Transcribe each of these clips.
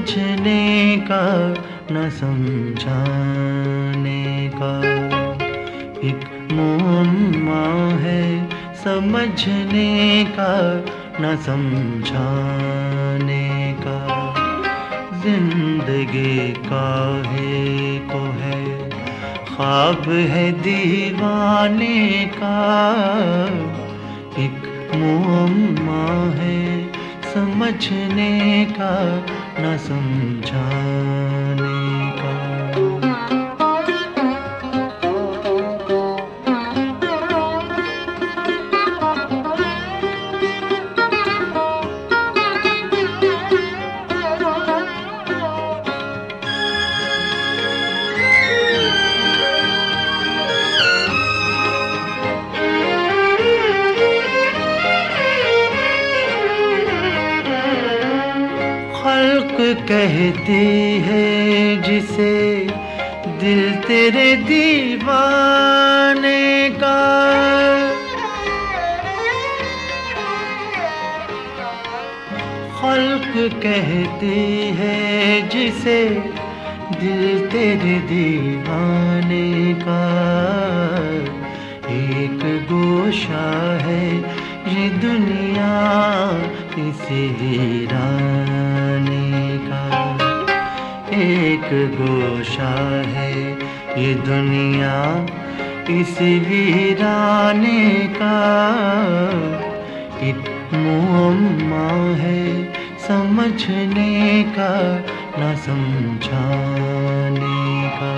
समझने का न समझाने का। एक मुअम्मा है समझने का न समझाने का। जिंदगी काहे को है ख्वाब है दीवाने का। एक मुअम्मा है समझने का न समझाने का। खल्क कहती है जिसे दिल तेरे दीवाने का। खल्क कहती है जिसे दिल तेरे दीवाने का। एक गोशा है ये दुनिया इसी वीराने का। एक गोशा है ये दुनिया इसी वीराने का। एक मुअम्मा है समझने का न समझाने का।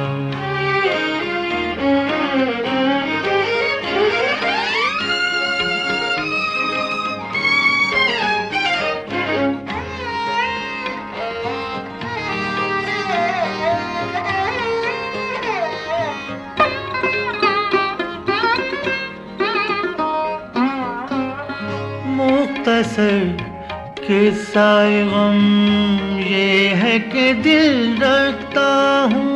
मुख्तसर किस्सा-ए गम ये है कि दिल रखता हूँ।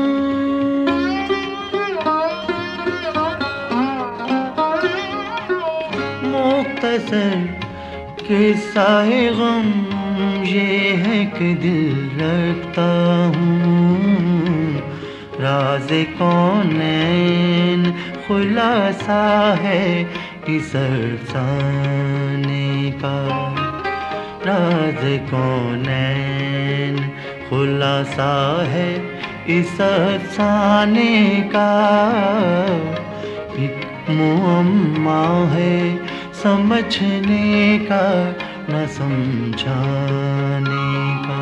मुख्तसर किस्सा-ए गम ये है कि दिल रखता हूँ। राज़े कौनैन खुलासा है इस अफ़साने का। राज़ कौनैन खुलासा है इस अफ़साने का। एक मुअम्मा है समझने का न समझाने का।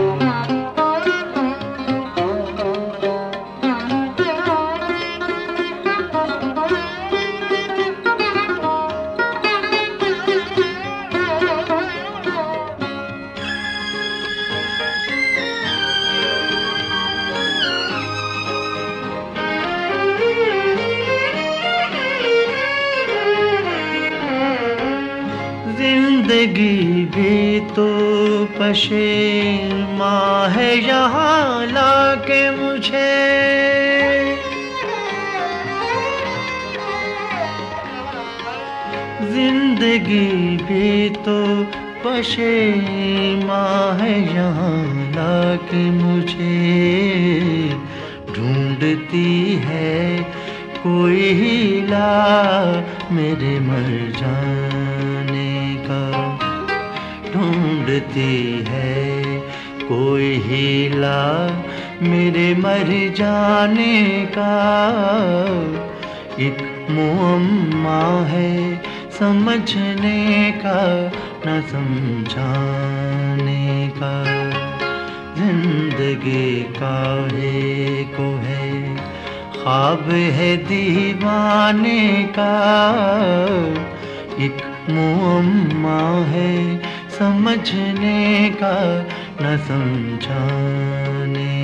जिंदगी भी तो पशेमा है यहाँ लाके मुझे। जिंदगी भी तो पशेमा है यहाँ लाके मुझे। ढूंढती है कोई हीला मेरे मर जाने का। ढूंढती है कोई हीला मेरे मर जाने का। एक मुअम्मा है समझने का न समझाने का। जिंदगी काहे को है ख्वाब है दीवाने का। एक मुअम्मा है समझने का न समझाने